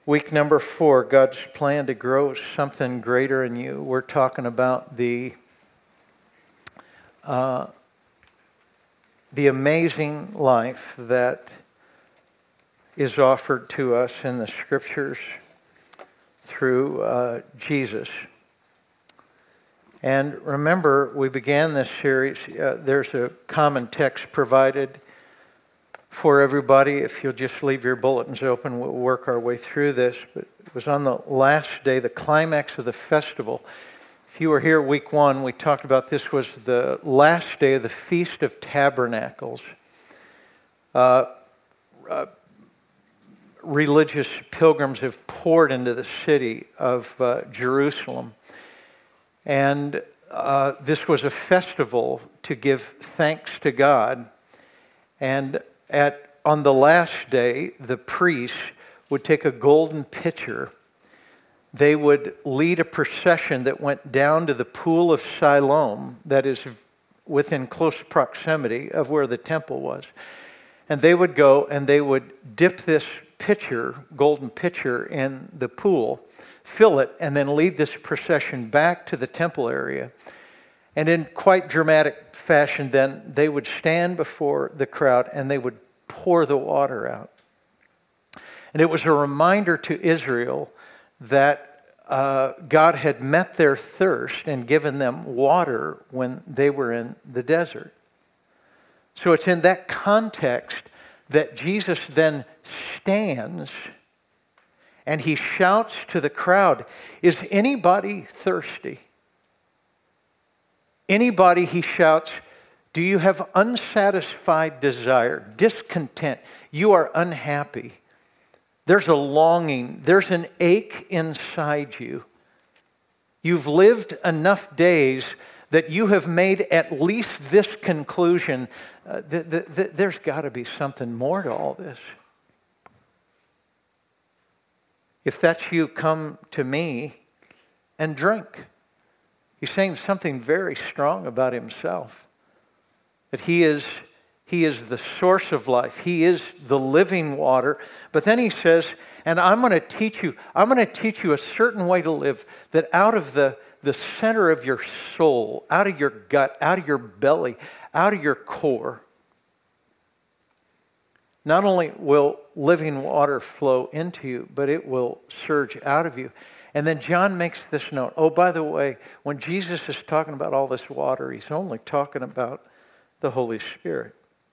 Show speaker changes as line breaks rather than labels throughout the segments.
Week number 4, God's plan to grow something greater in you. We're talking about the amazing life that is offered to us in the Scriptures through Jesus. And remember, we began this series. There's a common text provided for everybody. If you'll just leave your bulletins open, we'll work our way through this. But it was on the last day, the climax of the festival. If you were here week 1, we talked about this was the last day of the Feast of Tabernacles. Religious pilgrims have poured into the city of Jerusalem. And this was a festival to give thanks to God. And on the last day, the priests would take a golden pitcher. They would lead a procession that went down to the pool of Siloam, that is within close proximity of where the temple was. And they would go and they would dip this pitcher, golden pitcher, in the pool, fill it, and then lead this procession back to the temple area. And in quite dramatic fashion, then they would stand before the crowd and they would pour the water out. And it was a reminder to Israel that God had met their thirst and given them water when they were in the desert. So it's in that context that Jesus then stands and he shouts to the crowd, "Is anybody thirsty?" Anybody, he shouts, do you have unsatisfied desire, discontent? You are unhappy. There's a longing. There's an ache inside you. You've lived enough days that you have made at least this conclusion. There's got to be something more to all this. If that's you, come to me and drink. He's saying something very strong about himself. That he is the source of life. He is the living water. But then he says, and I'm going to teach you a certain way to live, that out of the center of your soul, out of your gut, out of your belly, out of your core, not only will living water flow into you, but it will surge out of you. And then John makes this note. Oh, by the way, when Jesus is talking about all this water, he's only talking about the Holy Spirit.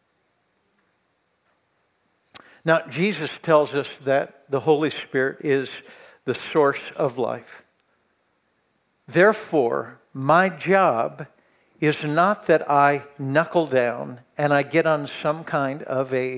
Now, Jesus tells us that the Holy Spirit is the source of life. Therefore, my job is not that I knuckle down and I get on some kind of an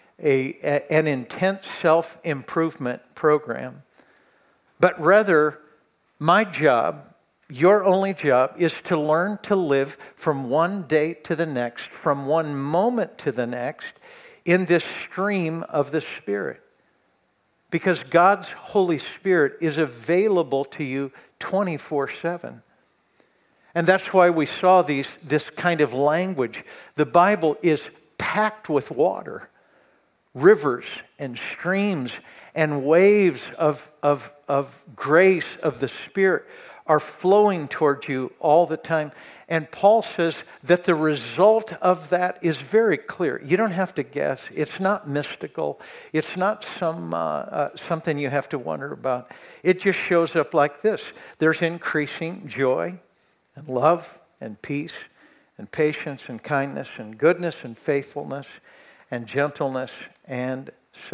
intense self-improvement program, but rather my job, your only job, is to learn to live from one day to the next, from one moment to the next, in this stream of the Spirit. Because God's Holy Spirit is available to you 24/7. And that's why we saw this kind of language. The Bible is packed with water. Rivers and streams and waves of grace of the Spirit are flowing towards you all the time. And Paul says that the result of that is very clear. You don't have to guess. It's not mystical. It's not something you have to wonder about. It just shows up like this. There's increasing joy and love and peace and patience and kindness and goodness and faithfulness and gentleness and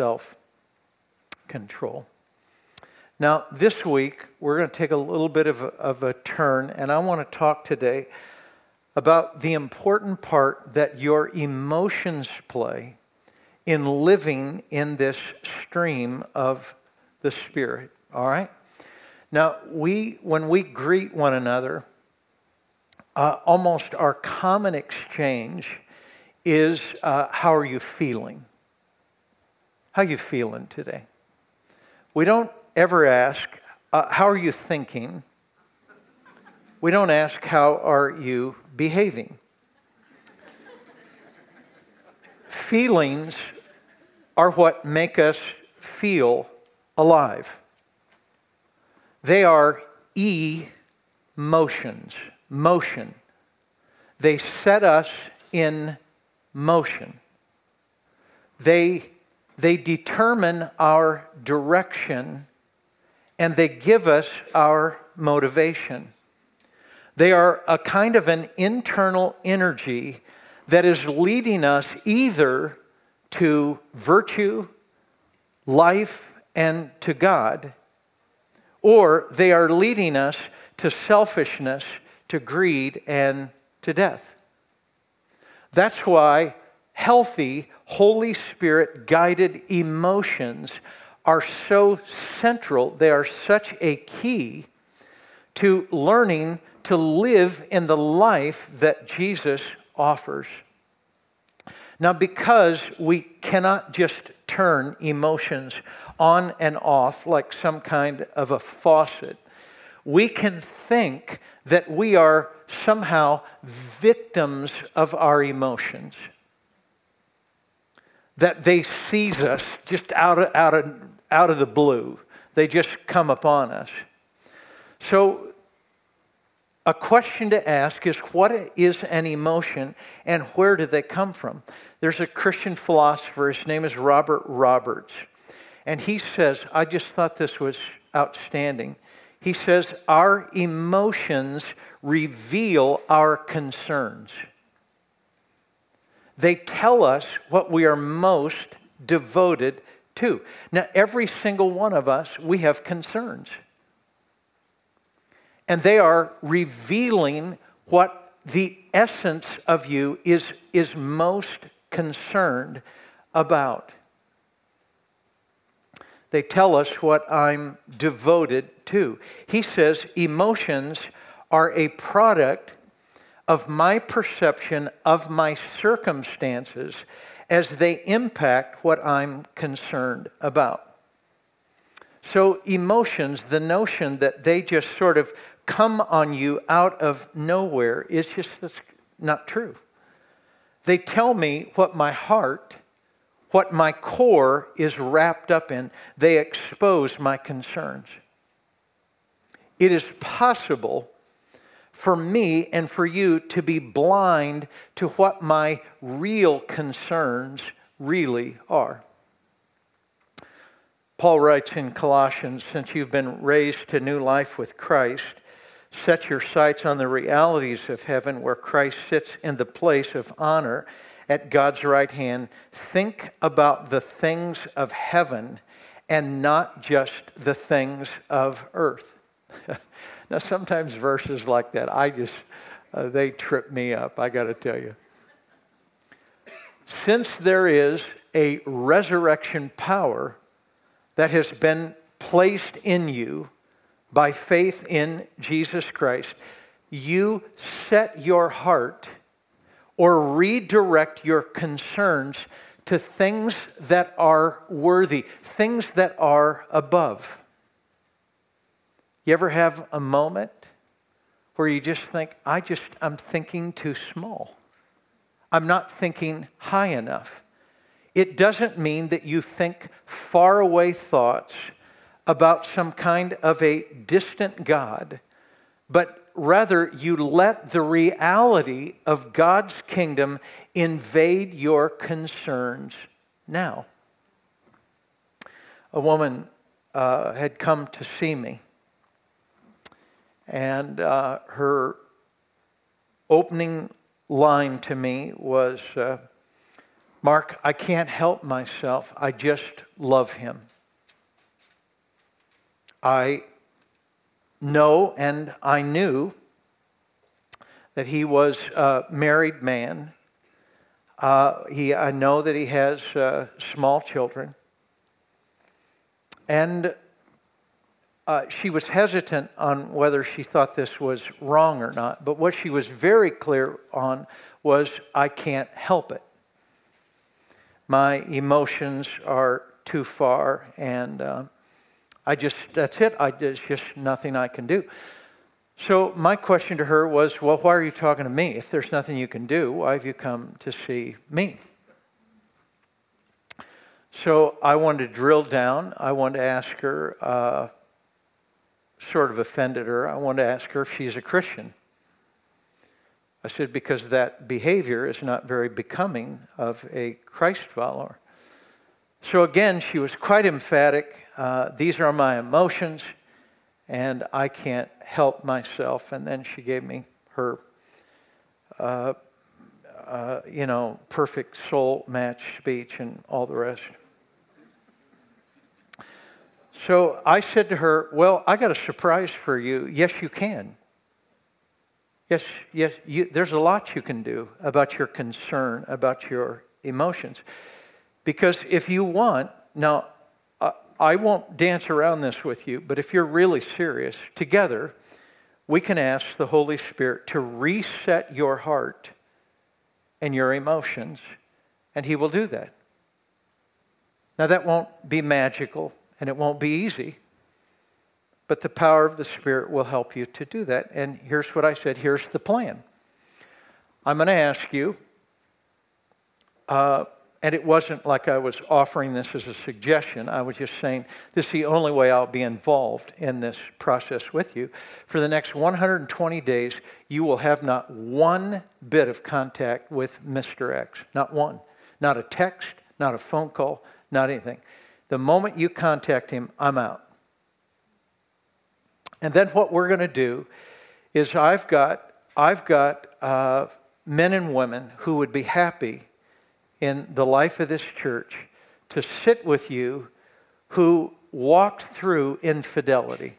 self-control. Now, this week, we're going to take a little bit of a turn, and I want to talk today about the important part that your emotions play in living in this stream of the Spirit. All right? Now, when we greet one another, almost our common exchange is, how are you feeling? How are you feeling today? We don't ever ask, how are you thinking? We don't ask, how are you behaving? Feelings are what make us feel alive. They are emotions, motion. They set us in motion. They determine our direction, and they give us our motivation. They are a kind of an internal energy that is leading us either to virtue, life, and to God, or they are leading us to selfishness, to greed, and to death. That's why healthy, Holy Spirit-guided emotions are so central. They are such a key to learning to live in the life that Jesus offers. Now, because we cannot just turn emotions on and off like some kind of a faucet, we can think that we are somehow victims of our emotions. That they seize us just out of the blue. They just come upon us. So, a question to ask is, what is an emotion and where do they come from? There's a Christian philosopher, his name is Robert Roberts, and he says, I just thought this was outstanding. He says, our emotions reveal our concerns. They tell us what we are most devoted to. Now, every single one of us, we have concerns. And they are revealing what the essence of you is most concerned about. They tell us what I'm devoted to. He says emotions are a product of my perception of my circumstances as they impact what I'm concerned about. So emotions, the notion that they just sort of come on you out of nowhere is just not true. They tell me what my heart, what my core is wrapped up in. They expose my concerns. It is possible for me and for you to be blind to what my real concerns really are. Paul writes in Colossians, since you've been raised to new life with Christ, set your sights on the realities of heaven where Christ sits in the place of honor at God's right hand. Think about the things of heaven and not just the things of earth. Now, sometimes verses like that, they trip me up, I got to tell you. Since there is a resurrection power that has been placed in you by faith in Jesus Christ, you set your heart or redirect your concerns to things that are worthy, things that are above. You ever have a moment where you just think, I'm thinking too small. I'm not thinking high enough. It doesn't mean that you think faraway thoughts about some kind of a distant God, but rather you let the reality of God's kingdom invade your concerns now. A woman had come to see me, and her opening line to me was, Mark, I can't help myself. I just love him. I know and I knew that he was a married man. I know that he has small children. And she was hesitant on whether she thought this was wrong or not. But what she was very clear on was, I can't help it. My emotions are too far, and that's it. There's just nothing I can do. So my question to her was, well, why are you talking to me? If there's nothing you can do, why have you come to see me? So I wanted to drill down. I wanted to ask her, sort of offended her. I wanted to ask her if she's a Christian. I said, because that behavior is not very becoming of a Christ follower. So again, she was quite emphatic. These are my emotions, and I can't help myself. And then she gave me her, perfect soul match speech and all the rest. So I said to her, well, I got a surprise for you. Yes, you can. Yes, there's a lot you can do about your concern, about your emotions. Because if you want, now, I won't dance around this with you, but if you're really serious, together, we can ask the Holy Spirit to reset your heart and your emotions, and He will do that. Now, that won't be magical, and it won't be easy, but the power of the Spirit will help you to do that. And here's what I said. Here's the plan. I'm going to ask you, and it wasn't like I was offering this as a suggestion. I was just saying, this is the only way I'll be involved in this process with you. For the next 120 days, you will have not one bit of contact with Mr. X. Not one. Not a text, not a phone call, not anything. The moment you contact him, I'm out. And then what we're going to do is I've got men and women who would be happy in the life of this church to sit with you who walked through infidelity.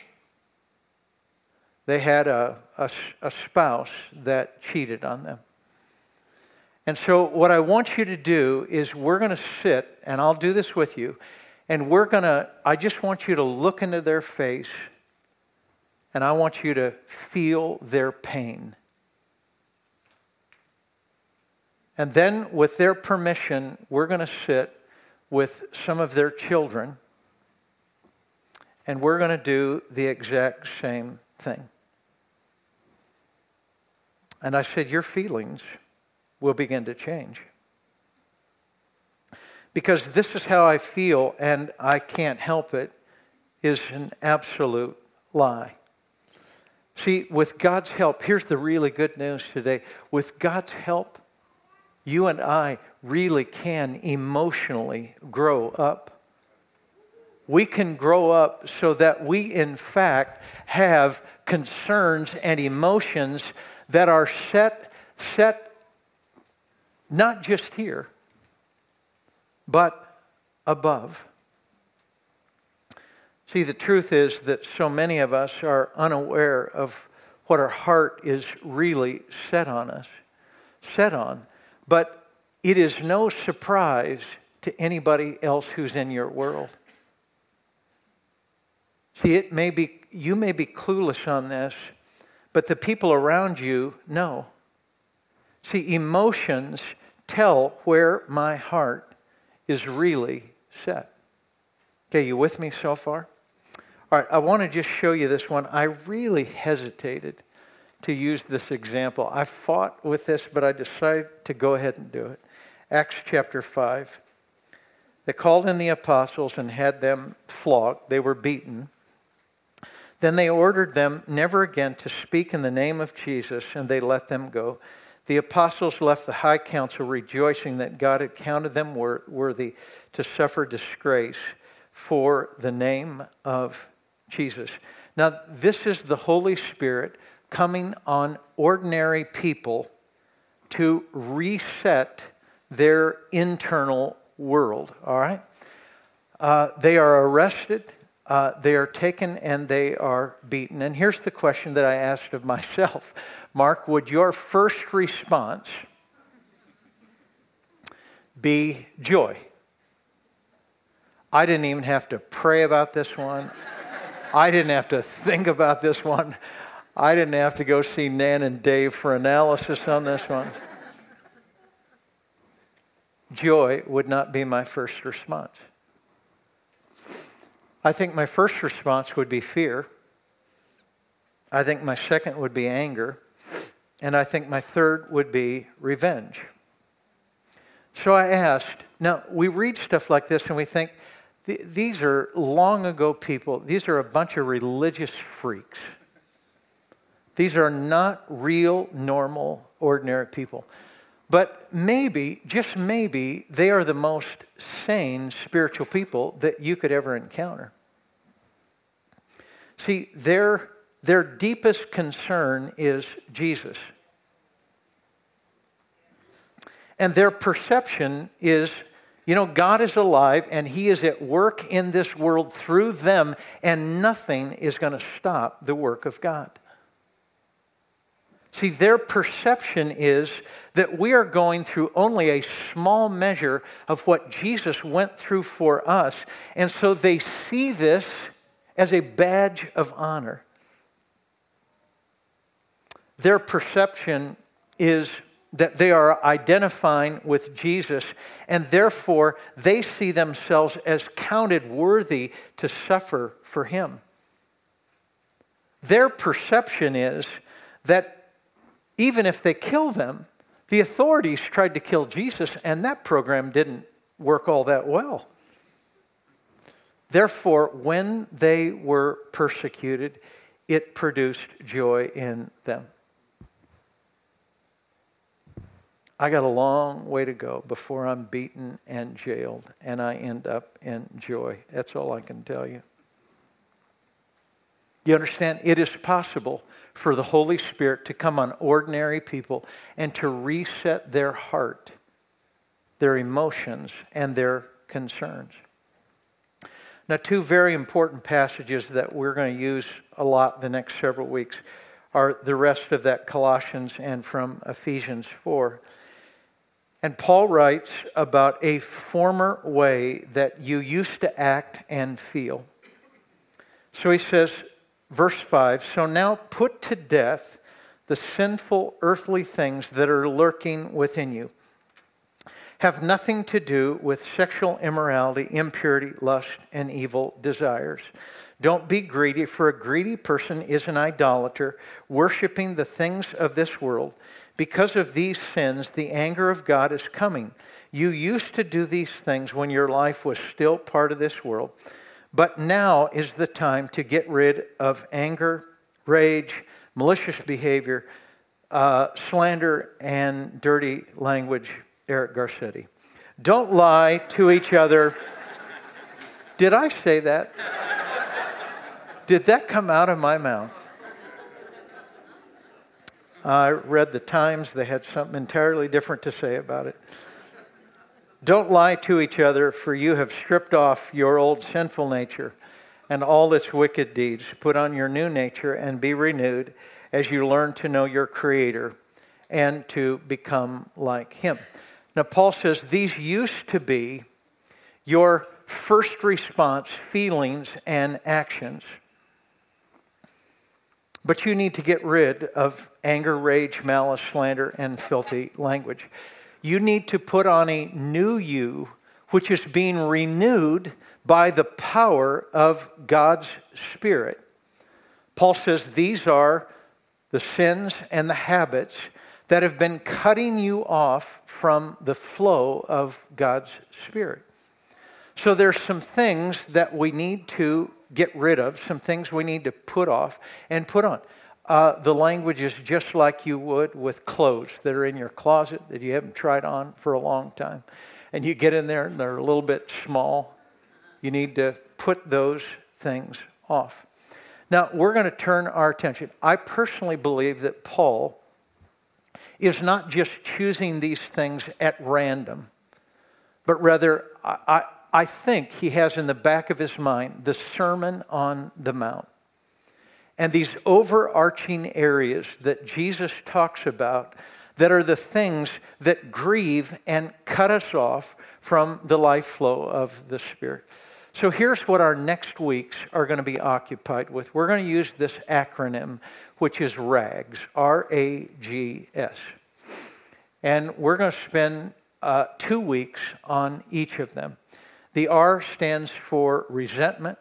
They had a spouse that cheated on them. And so what I want you to do is we're going to sit, and I'll do this with you, and I just want you to look into their face, and I want you to feel their pain. And then, with their permission, we're going to sit with some of their children, and we're going to do the exact same thing. And I said, your feelings will begin to change. Because this is how I feel, and I can't help it, is an absolute lie. See, with God's help, here's the really good news today. With God's help, you and I really can emotionally grow up. We can grow up so that we, in fact, have concerns and emotions that are set not just here, but above. See, the truth is that so many of us are unaware of what our heart is really set on. But it is no surprise to anybody else who's in your world. See, you may be clueless on this, but the people around you know. See, emotions tell where my heart is really set. Okay, you with me so far? All right, I want to just show you this one. I really hesitated to use this example. I fought with this, but I decided to go ahead and do it. Acts chapter 5. They called in the apostles and had them flogged. They were beaten. Then they ordered them never again to speak in the name of Jesus, and they let them go. The apostles left the high council rejoicing that God had counted them worthy to suffer disgrace for the name of Jesus. Now, this is the Holy Spirit coming on ordinary people to reset their internal world, all right? They are arrested, they are taken, and they are beaten. And here's the question that I asked of myself. Mark, would your first response be joy? I didn't even have to pray about this one. I didn't have to think about this one. I didn't have to go see Nan and Dave for analysis on this one. Joy would not be my first response. I think my first response would be fear. I think my second would be anger. And I think my third would be revenge. So I asked, now we read stuff like this and we think, these are long ago people. These are a bunch of religious freaks. These are not real, normal, ordinary people. But maybe, just maybe, they are the most sane spiritual people that you could ever encounter. See, their deepest concern is Jesus. And their perception is, God is alive and He is at work in this world through them, and nothing is going to stop the work of God. See, their perception is that we are going through only a small measure of what Jesus went through for us, and so they see this as a badge of honor. Their perception is that they are identifying with Jesus, and therefore they see themselves as counted worthy to suffer for Him. Their perception is that even if they kill them, the authorities tried to kill Jesus, and that program didn't work all that well. Therefore, when they were persecuted, it produced joy in them. I got a long way to go before I'm beaten and jailed and I end up in joy. That's all I can tell you. You understand? It is possible for the Holy Spirit to come on ordinary people and to reset their heart, their emotions, and their concerns. Now, two very important passages that we're going to use a lot the next several weeks are the rest of that Colossians and from Ephesians 4. And Paul writes about a former way that you used to act and feel. So he says, verse 5, so now put to death the sinful earthly things that are lurking within you. Have nothing to do with sexual immorality, impurity, lust, and evil desires. Don't be greedy, for a greedy person is an idolater, worshiping the things of this world. Because of these sins, the anger of God is coming. You used to do these things when your life was still part of this world. But now is the time to get rid of anger, rage, malicious behavior, slander, and dirty language. Eric Garcetti. Don't lie to each other. Did I say that? Did that come out of my mouth? I read the Times. They had something entirely different to say about it. Don't lie to each other, for you have stripped off your old sinful nature and all its wicked deeds. Put on your new nature and be renewed as you learn to know your Creator and to become like Him. Now, Paul says these used to be your first response feelings and actions. But you need to get rid of anger, rage, malice, slander, and filthy language. You need to put on a new you, which is being renewed by the power of God's Spirit. Paul says these are the sins and the habits that have been cutting you off from the flow of God's Spirit. So there's some things that we need to get rid of, some things we need to put off and put on. The language is just like you would with clothes that are in your closet that you haven't tried on for a long time. And you get in there and they're a little bit small. You need to put those things off. Now, we're going to turn our attention. I personally believe that Paul is not just choosing these things at random, but rather I think he has in the back of his mind the Sermon on the Mount. And these overarching areas that Jesus talks about that are the things that grieve and cut us off from the life flow of the Spirit. So here's what our next weeks are going to be occupied with. We're going to use this acronym, which is RAGS, R-A-G-S. And we're going to spend 2 weeks on each of them. The R stands for resentment,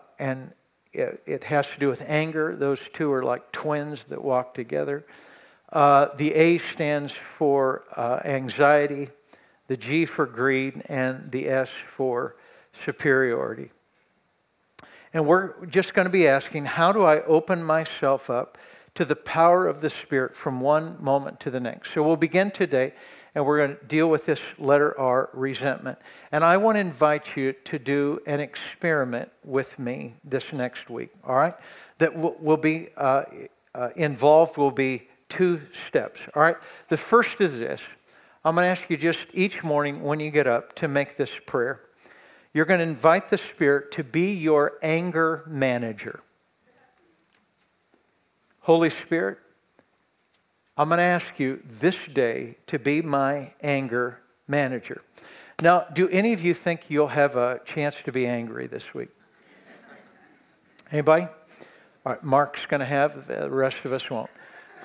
and it has to do with anger. Those two are like twins that walk together. The A stands for anxiety, the G for greed, and the S for superiority. And we're just going to be asking, how do I open myself up to the power of the Spirit from one moment to the next? So we'll begin today, and we're going to deal with this letter R, resentment. And I want to invite you to do an experiment with me this next week, all right? That will be involved will be 2 steps, all right? The first is this. I'm going to ask you just each morning when you get up to make this prayer. You're going to invite the Spirit to be your anger manager. Holy Spirit, I'm going to ask you this day to be my anger manager. Now, do any of you think you'll have a chance to be angry this week? Anybody? All right, Mark's going to have, the rest of us won't.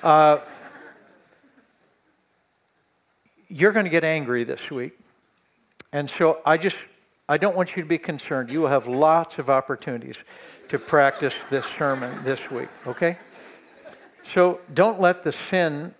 You're going to get angry this week. And so I don't want you to be concerned. You will have lots of opportunities to practice this sermon this week, okay? So don't sin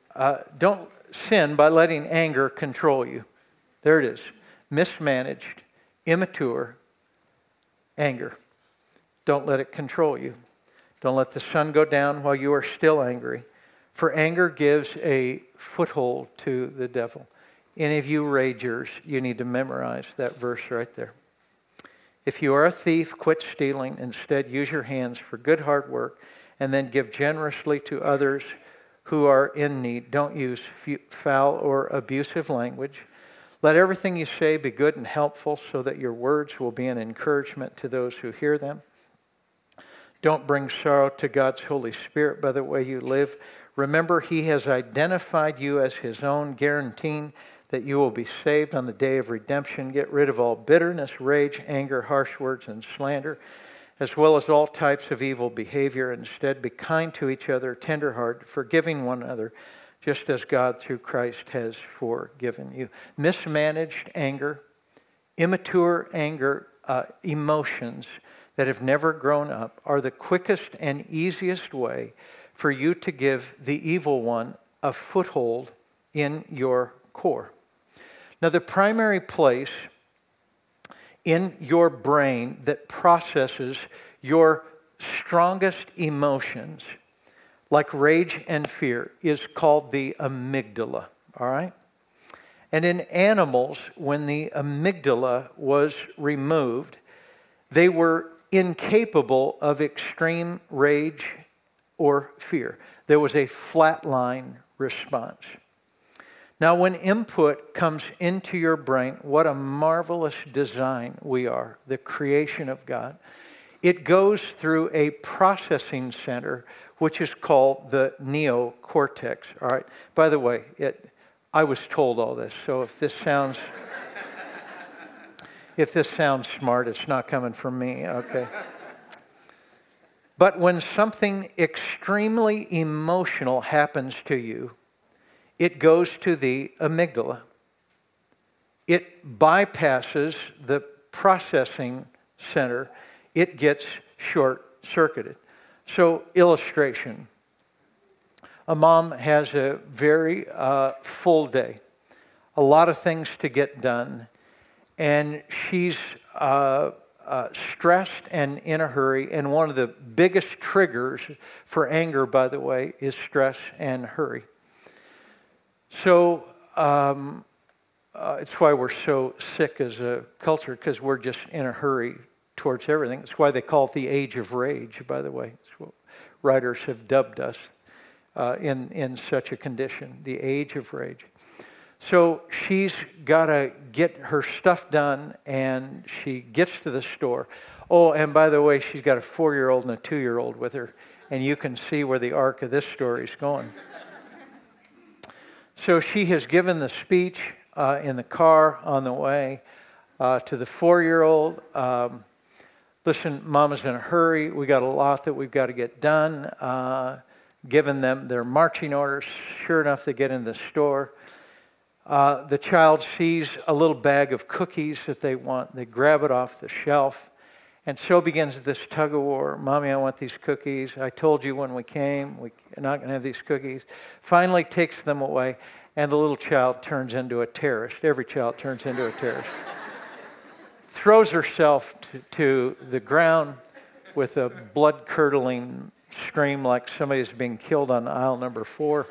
by letting anger control you. There it is. Mismanaged, immature anger. Don't let it control you. Don't let the sun go down while you are still angry. For anger gives a foothold to the devil. Any of you ragers, you need to memorize that verse right there. If you are a thief, quit stealing. Instead, use your hands for good hard work and then give generously to others who are in need. Don't use foul or abusive language. Let everything you say be good and helpful so that your words will be an encouragement to those who hear them. Don't bring sorrow to God's Holy Spirit by the way you live. Remember, He has identified you as His own, guaranteeing that you will be saved on the day of redemption. Get rid of all bitterness, rage, anger, harsh words, and slander, as well as all types of evil behavior. Instead, be kind to each other, tenderhearted, forgiving one another, just as God through Christ has forgiven you. Mismanaged anger, immature anger, emotions that have never grown up are the quickest and easiest way for you to give the evil one a foothold in your core. Now, the primary place in your brain that processes your strongest emotions, like rage and fear, is called the amygdala, all right? And in animals, when the amygdala was removed, they were incapable of extreme rage or fear. There was a flatline response. Now, when input comes into your brain, what a marvelous design we are, the creation of God. It goes through a processing center, which is called the neocortex. All right. By the way, I was told all this, so if this sounds smart, it's not coming from me. Okay. But when something extremely emotional happens to you, it goes to the amygdala. It bypasses the processing center. It gets short-circuited. So, illustration. A mom has a very full day, a lot of things to get done, and she's stressed and in a hurry. And one of the biggest triggers for anger, by the way, is stress and hurry. So it's why we're so sick as a culture, because we're just in a hurry towards everything. It's why they call it the age of rage, by the way. It's what writers have dubbed us in such a condition, the age of rage. So she's got to get her stuff done, and she gets to the store. Oh, and by the way, she's got a 4-year-old and a 2-year-old with her, and you can see where the arc of this story is going. So she has given the speech in the car on the way to the 4-year-old. Listen, Mama's in a hurry. We got a lot that we've got to get done. Given them their marching orders. Sure enough, they get in the store. The child sees a little bag of cookies that they want. They grab it off the shelf, And so begins this tug of war. Mommy, I want these cookies. I told you when we came, we're not going to have these cookies. Finally takes them away, and the little child turns into a terrorist. Every child turns into a terrorist. Throws herself to the ground with a blood-curdling scream like somebody's being killed on aisle number 4.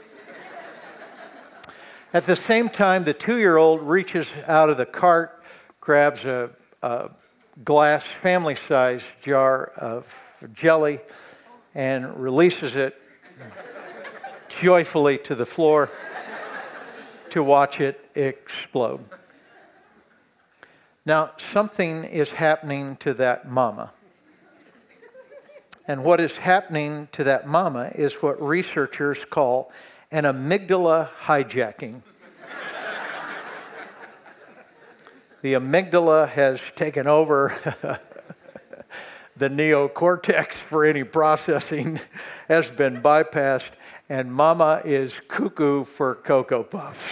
At the same time, the 2-year-old reaches out of the cart, grabs a glass, family-sized jar of jelly, and releases it joyfully to the floor to watch it explode. Now, something is happening to that mama. And what is happening to that mama is what researchers call an amygdala hijacking. The amygdala has taken over. The neocortex for any processing has been bypassed, and mama is cuckoo for Cocoa Puffs.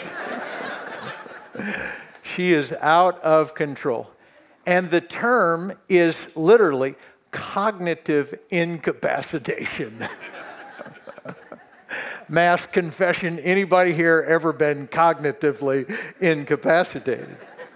She is out of control. And the term is literally cognitive incapacitation. Mass confession, anybody here ever been cognitively incapacitated?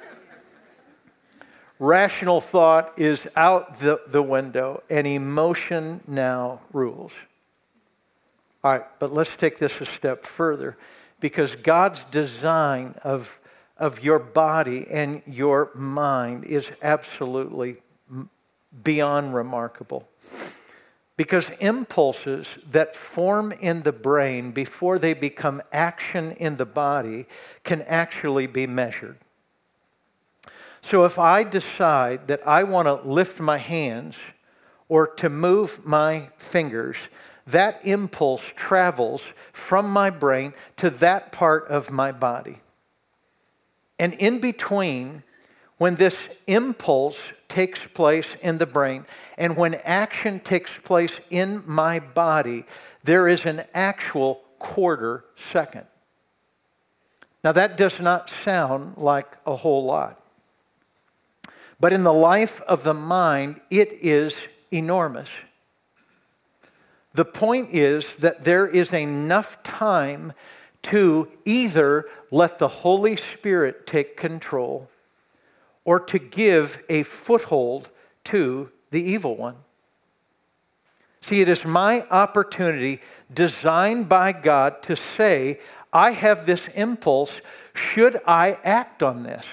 Rational thought is out the window, and emotion now rules. All right, but let's take this a step further, because God's design of your body and your mind is absolutely beyond remarkable. Because impulses that form in the brain before they become action in the body can actually be measured. So if I decide that I want to lift my hands or to move my fingers, that impulse travels from my brain to that part of my body. And in between, when this impulse takes place in the brain and when action takes place in my body, there is an actual quarter second. Now that does not sound like a whole lot. But in the life of the mind, it is enormous. The point is that there is enough time to either let the Holy Spirit take control or to give a foothold to the evil one. See, it is my opportunity designed by God to say, I have this impulse, should I act on this?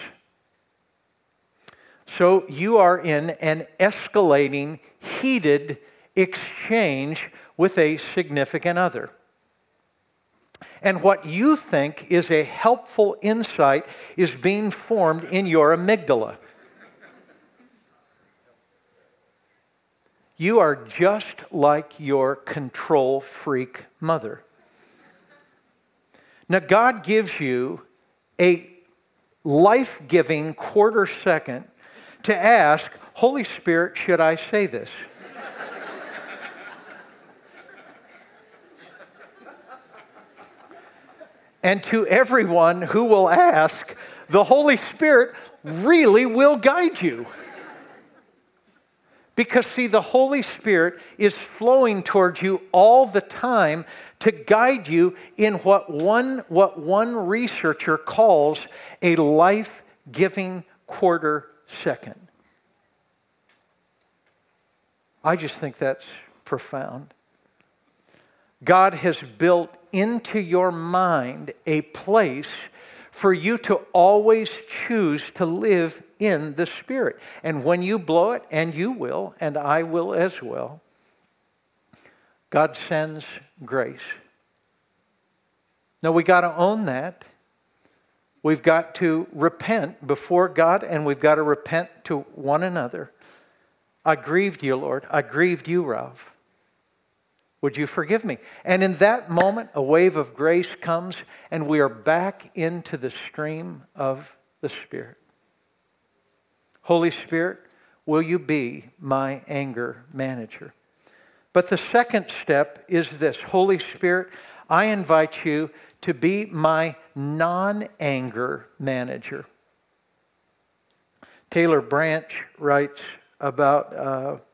So you are in an escalating, heated exchange with a significant other. And what you think is a helpful insight is being formed in your amygdala. You are just like your control freak mother. Now, God gives you a life-giving quarter second to ask, Holy Spirit, should I say this? And to everyone who will ask, the Holy Spirit really will guide you. Because, see, the Holy Spirit is flowing towards you all the time to guide you in what one researcher calls a life-giving quarter second. I just think that's profound. God has built into your mind a place for you to always choose to live in the Spirit. And when you blow it, and you will, and I will as well, God sends grace. Now we got to own that. We've got to repent before God, and we've got to repent to one another. I grieved you, Lord. I grieved you, Ralph. Would you forgive me? And in that moment, a wave of grace comes, and we are back into the stream of the Spirit. Holy Spirit, will you be my anger manager? But the second step is this. Holy Spirit, I invite you to be my non-anger manager. Taylor Branch writes about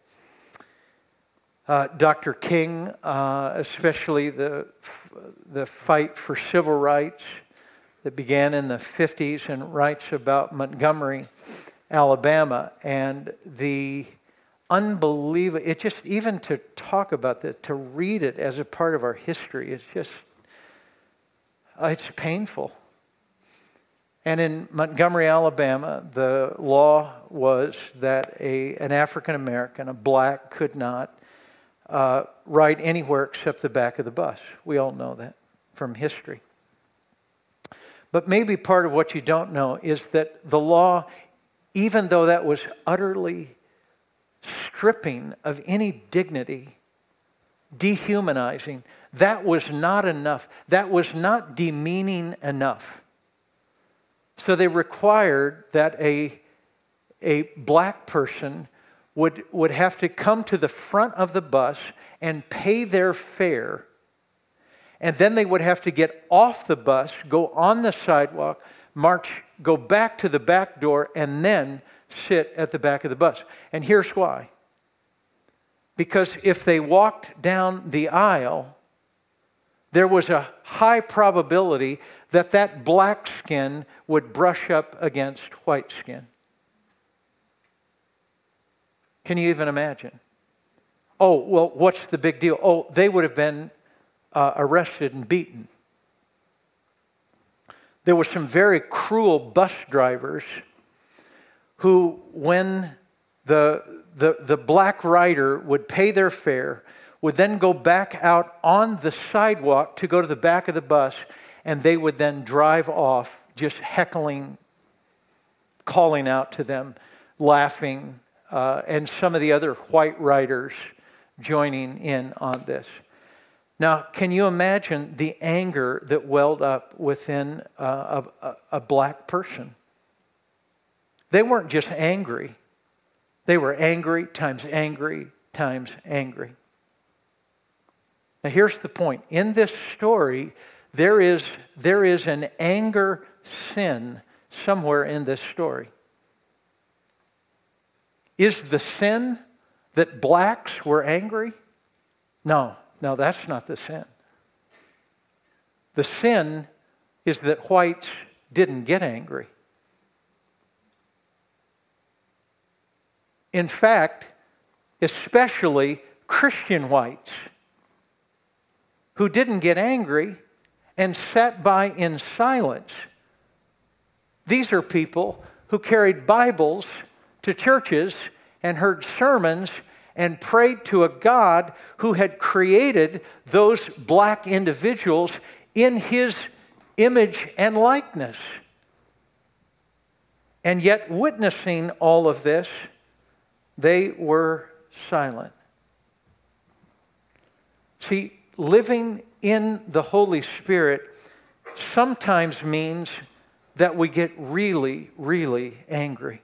Dr. King, especially the fight for civil rights that began in the 50s, and writes about Montgomery, Alabama, and the unbelievable, it just, even to talk about that, to read it as a part of our history, it's just, it's painful. And in Montgomery, Alabama, the law was that an African American, a black, could not ride anywhere except the back of the bus. We all know that from history. But maybe part of what you don't know is that the law, even though that was utterly stripping of any dignity, dehumanizing, that was not enough. That was not demeaning enough. So they required that a black person would have to come to the front of the bus and pay their fare. And then they would have to get off the bus, go on the sidewalk, march, go back to the back door, and then sit at the back of the bus. And here's why. Because if they walked down the aisle, there was a high probability that that black skin would brush up against white skin. Can you even imagine? Oh, well, what's the big deal? Oh, they would have been arrested and beaten. There were some very cruel bus drivers who, when the black rider would pay their fare, would then go back out on the sidewalk to go to the back of the bus, and they would then drive off just heckling, calling out to them, laughing, and some of the other white riders joining in on this. Now, can you imagine the anger that welled up within a black person? They weren't just angry. They were angry times angry times angry. Now, here's the point. In this story, there is an anger sin somewhere in this story. Is the sin that blacks were angry? No, that's not the sin. The sin is that whites didn't get angry. In fact, especially Christian whites who didn't get angry and sat by in silence. These are people who carried Bibles to churches and heard sermons and prayed to a God who had created those black individuals in His image and likeness. And yet, witnessing all of this, they were silent. See, living in the Holy Spirit sometimes means that we get really, really angry.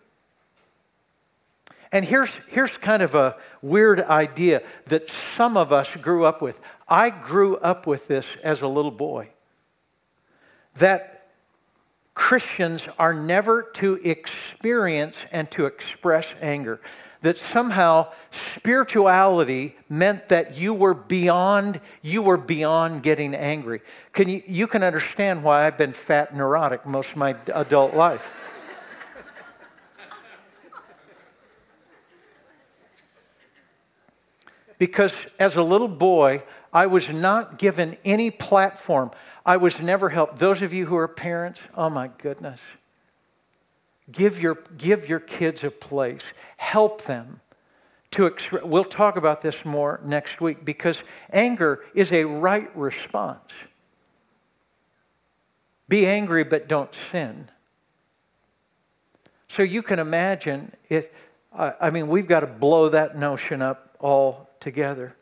And here's kind of a weird idea that some of us grew up with. I grew up with this as a little boy. That Christians are never to experience and to express anger. That somehow spirituality meant that you were beyond getting angry. You can understand why I've been fat and neurotic most of my adult life. Because as a little boy, I was not given any platform. I was never helped. Those of you who are parents, oh my goodness. Give your kids a place. Help them to express. We'll talk about this more next week because anger is a right response. Be angry, but don't sin. So you can imagine if, we've got to blow that notion up all together.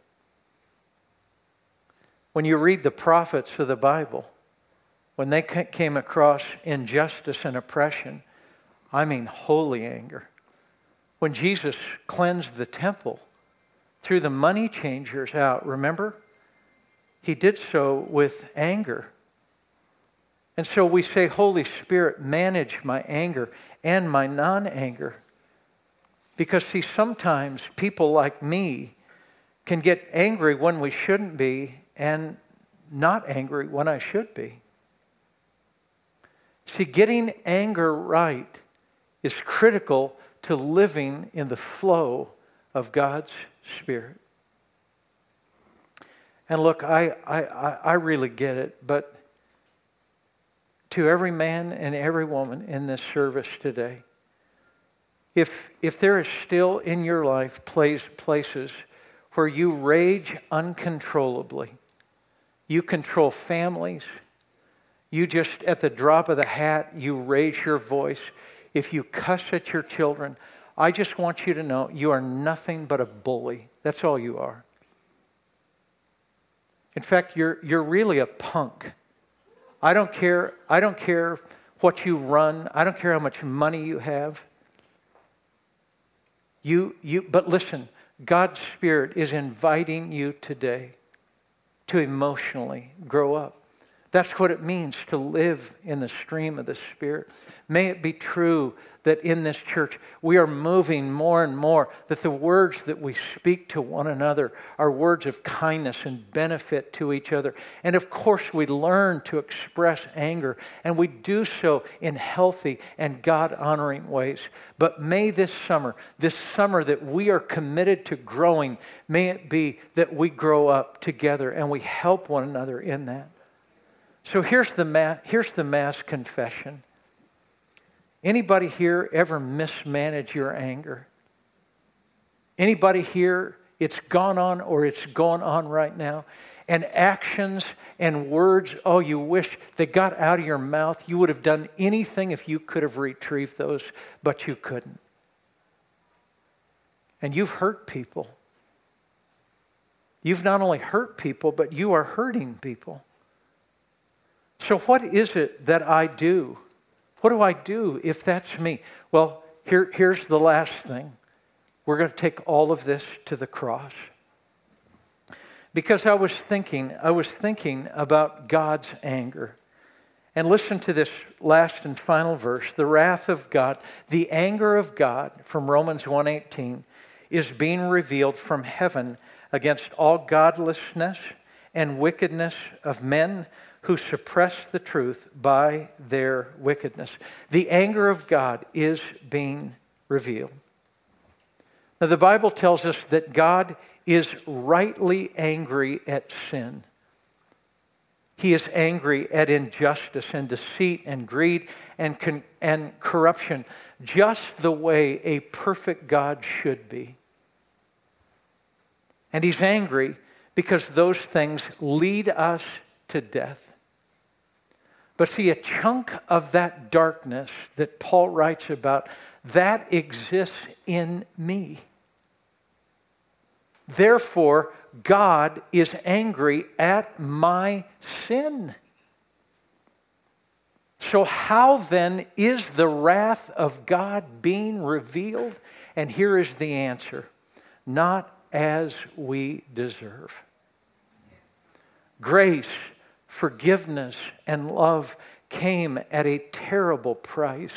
When you read the prophets of the Bible, when they came across injustice and oppression, holy anger. When Jesus cleansed the temple, threw the money changers out, remember? He did so with anger. And so we say, Holy Spirit, manage my anger and my non-anger. Because, see, sometimes people like me can get angry when we shouldn't be and not angry when I should be. See, getting anger right is critical to living in the flow of God's Spirit. And look, I really get it, but to every man and every woman in this service today, if there is still in your life places where you rage uncontrollably, you control families, you just, at the drop of the hat, you raise your voice. If you cuss at your children, I just want you to know you are nothing but a bully. That's all you are. In fact, you're really a punk. I don't care what you run. I don't care how much money you have. But listen, God's Spirit is inviting you today to emotionally grow up. That's what it means to live in the stream of the Spirit. May it be true that in this church we are moving more and more, that the words that we speak to one another are words of kindness and benefit to each other. And of course we learn to express anger, and we do so in healthy and God-honoring ways. But may this summer that we are committed to growing, may it be that we grow up together and we help one another in that. So here's the mass confession. Anybody here ever mismanage your anger? Anybody here, it's gone on or it's going on right now? And actions and words, oh, you wish they got out of your mouth. You would have done anything if you could have retrieved those, but you couldn't. And you've hurt people. You've not only hurt people, but you are hurting people. So what is it that I do? What do I do if that's me? Well, here's the last thing. We're going to take all of this to the cross. Because I was thinking about God's anger. And listen to this last and final verse. The wrath of God, the anger of God from Romans 1:18 is being revealed from heaven against all godlessness and wickedness of men who suppress the truth by their wickedness. The anger of God is being revealed. Now, the Bible tells us that God is rightly angry at sin. He is angry at injustice and deceit and greed and corruption, just the way a perfect God should be. And He's angry because those things lead us to death. But see, a chunk of that darkness that Paul writes about, that exists in me. Therefore, God is angry at my sin. So how then is the wrath of God being revealed? And here is the answer. Not as we deserve. Grace, forgiveness, and love came at a terrible price.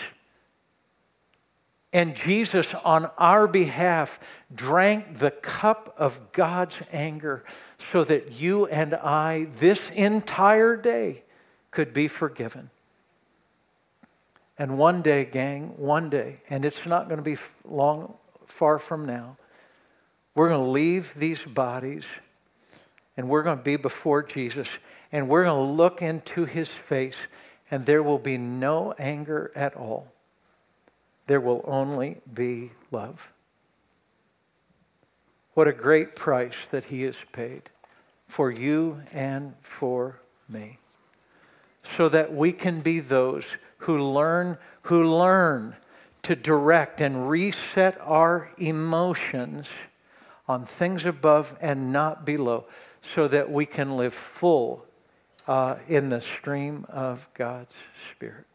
And Jesus, on our behalf, drank the cup of God's anger so that you and I, this entire day, could be forgiven. And one day, gang, one day, and it's not going to be far from now, we're going to leave these bodies and we're going to be before Jesus, and we're going to look into His face, and there will be no anger at all. There will only be love. What a great price that He has paid for you and for me, so that we can be those who learn to direct and reset our emotions on things above and not below, so that we can live full in the stream of God's Spirit.